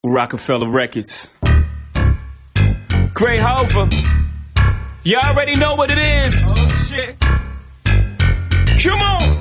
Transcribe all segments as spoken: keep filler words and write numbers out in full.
Rockefeller Records. Gray Hova. You already know what it is. Oh, shit. Come on.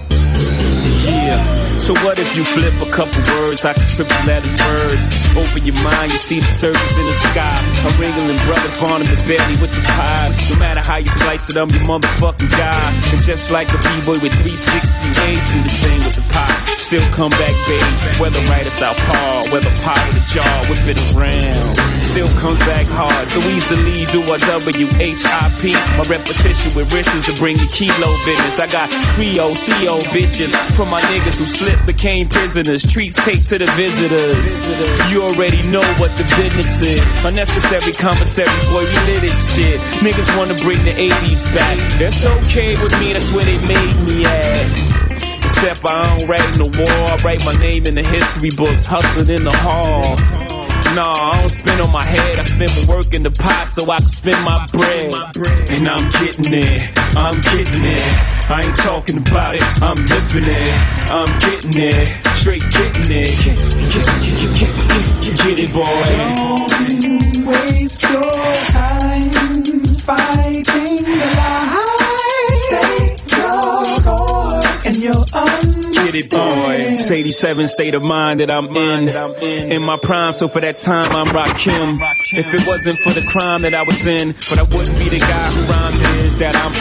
Yeah, so what if you flip a couple words like a triple letter words? Open your mind, you see the surface in the sky. I'm Ringling Brothers, Barnum and Bailey with the pie. No matter how you slice it, I'm your motherfucking guy. And just like a B-boy with three sixty-eight, do the same with the pie. Still come back, baby. Whether right or southpaw, whether pie with a jaw, whip it around. Still come back hard, so easily do a W H I P. My repetition with wrists to bring the kilo business. I got Creole, C O bitches from my niggas who slipped, became prisoners. Treats taped to the visitors. You already know what the business is. Unnecessary commissary, boy, we lit this shit. Niggas wanna bring the eighties back. That's okay with me, that's where they made me at. Except I don't write no war, I write my name in the history books, hustling in the hall. Nah, I don't spend on my head, I spend my work in the pot so I can spend my bread. And I'm getting there, I'm getting there. I ain't talking about it, I'm living it. I'm getting there, straight getting there. Get, get, get, get, get it, boy. Don't waste your time fighting the lie. Stay your course and you'll understand. Get it, boy. It's eighty-seven state of mind that I'm in. In my prime, so for that time I'm Rakim. If it wasn't for the crime that I was in, but I wouldn't be the guy who rhymes it is that I'm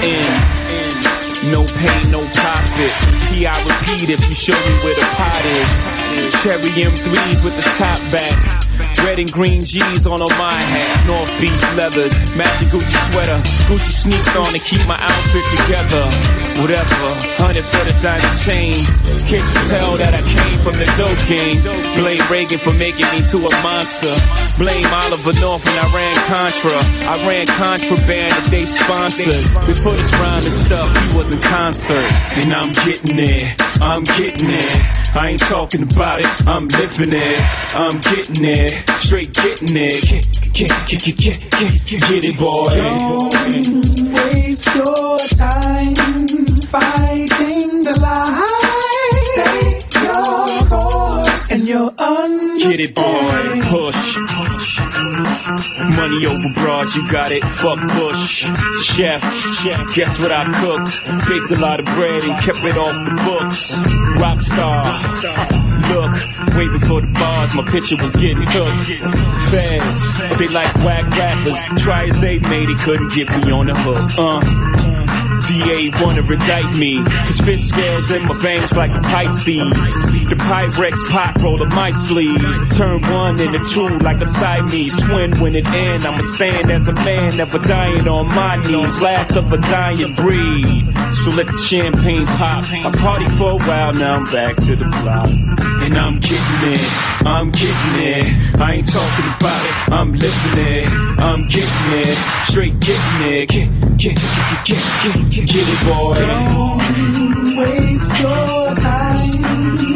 in. No pain, no profit. P I repeat if you show me where the pot is. Cherry M threes with the top back. Red and green G's on on my hat. North Beach leathers, matching Gucci sweater. Gucci sneaks on to keep my outfit together. Whatever, hundred for the diamond chain. Can't you tell that I came from the dope game? Blame Reagan for making me to a monster. Blame Oliver North when I ran Contra. I ran contraband that they sponsored. Before this rhyming stuff, he was in concert. And I'm getting there, I'm getting there. I ain't talking about it, I'm living it. I'm getting there, straight getting there. Get, get, get, get, get, get, get it, boy. Don't waste your time fighting the lie. Stay your course and you'll understand. Get it, boy. Push. Money over broad, you got it. Fuck Bush. Chef, chef. Guess what I cooked? Baked a lot of bread and kept it off the books. Rockstar. Look, way before the bars, my picture was getting took. Feds, they like whack rappers. Try as they made it, couldn't get me on the hook. Uh. D A wanna indict me, cause spit scales in my veins like a Pisces. The Pyrex pot roller my sleeve. Turn one into two like a Siamese twin. When it end, I'ma stand as a man, never dying on my knees. Last of a dying breed. So let the champagne pop. I party for a while, now I'm back to the block. And I'm getting it, I'm getting it. I ain't talking about it, I'm living it. I'm getting it, straight getting it. Get, get, get, get, get, get, get it, boy. Don't waste your time